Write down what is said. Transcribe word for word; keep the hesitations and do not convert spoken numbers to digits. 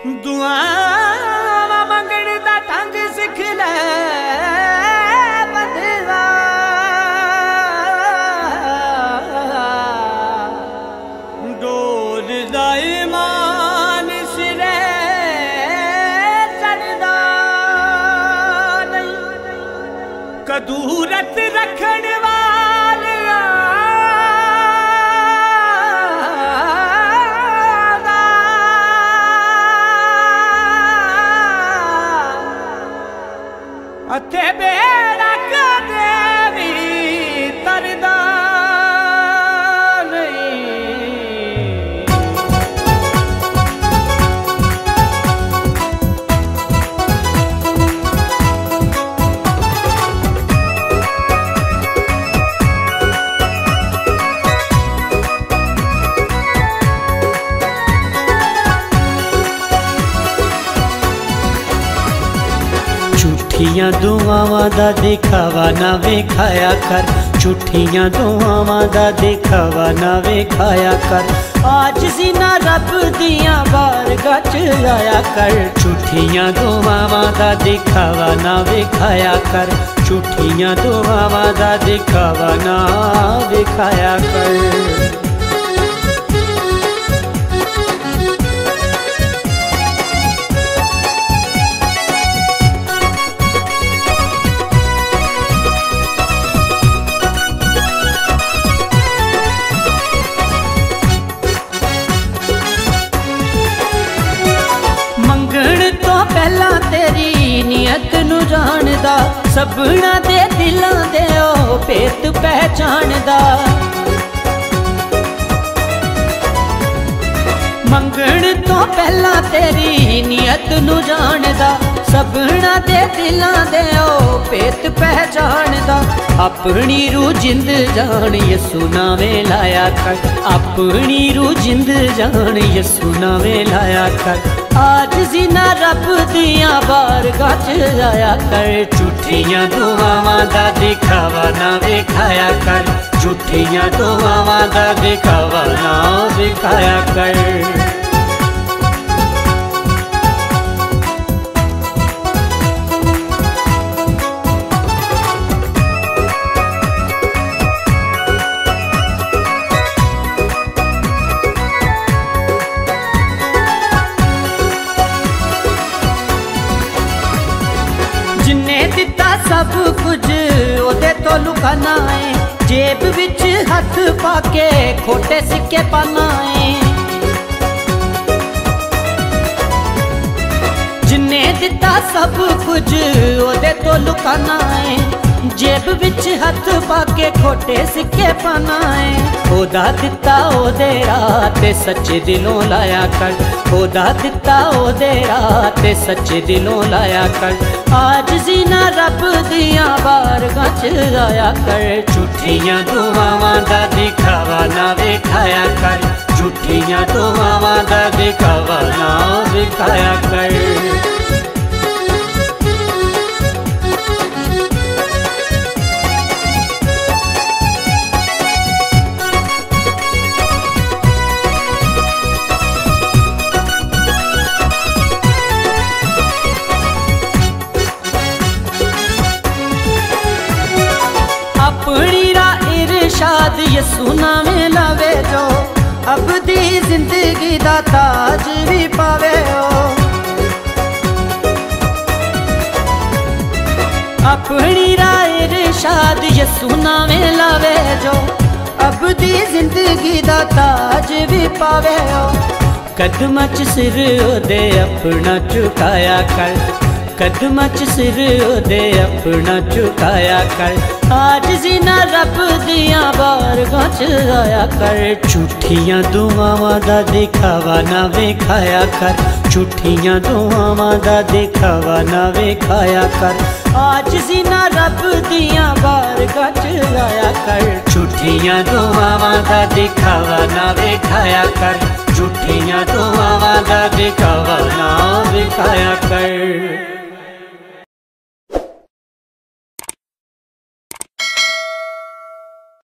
दुआवा मंगण दा ढंग सिख ले बंदवा, डोल दा ईमान सिरे चढ़दा नहीं, कदूरत रखण वालिया अथे बेड़ा कदे भी तरदा नहीं। झूठियां दुआवां दा दिखावा ना वेखाया कर, झूठियां दुआवां दा दिखावा ना वेखाया कर, आज सीना रब दियां बारगाह च आया कर। झूठियां दुआवां दा दिखावा ना वेखाया कर, झूठियां दुआवां दा दिखावा ना वेखाया कर। पहला तेरी नियत नू जानदा, सबना दे दिलां दे ओ भेत पहचानदा। मंगण तो पहला तेरी नियत नू जानदा, सबना दे दिलां दे ओ भेत पहचानदा। अपनी रूह जिंद जान यसू नावें लाया कर, अपनी रूह जिंद जान यसू नावें लाया कर, आज जीना रब दियां बारगाह च आया कर। झूठियां दुआवां दा दिखावा ना वेखाया कर, झूठियां दुआवां दा दिखावा ना वेखाया कर। जिन्हें दिता सब कुछ ओदे तो लुकाना है, जेब विच हथ पाके खोटे सिक्के पाना है। जिन्हें दिता सब कुछ ओदे तो लुकाना है, जेब विच हथ पाके खोटे सिक्के पाना है। ओदा दिता ओदे राह ते सच्चे दिलों लाया कर, ओदा दिता ओदे राह ते सच्चे दिलों लाया कर, आज जीना रब दियां बारगाह च आया कर। झूठियां दुआवां दा दिखावा ना वेखाया कर, झूठियां दुआवां दा दिखावा ना वेखाया कर। अपनी राह इरशाद यसू नावें लावे जो, अब दी जिंदगी दा ताज भी पावे हो। अपनी राह इरशाद यसू नावें लावे जो, अब दी जिंदगी दा ताज भी पावे हो। कदमां च सिर ओदे अपना झुकाया कर, कदमां च सिर ओदे अपना झुकाया कर, आज जीना रब दियां बारगाह च आया कर। झूठियां दुआवां दा दिखावा ना वेखाया कर, झूठियां दुआवां दा दिखावा ना वेखाया कर, आज जीना रब दियां बारगाह च आया कर। झूठियां दुआवां दा दिखावा ना वेखाया कर, झूठियां दुआवां दा दिखावा ना वेखाया कर।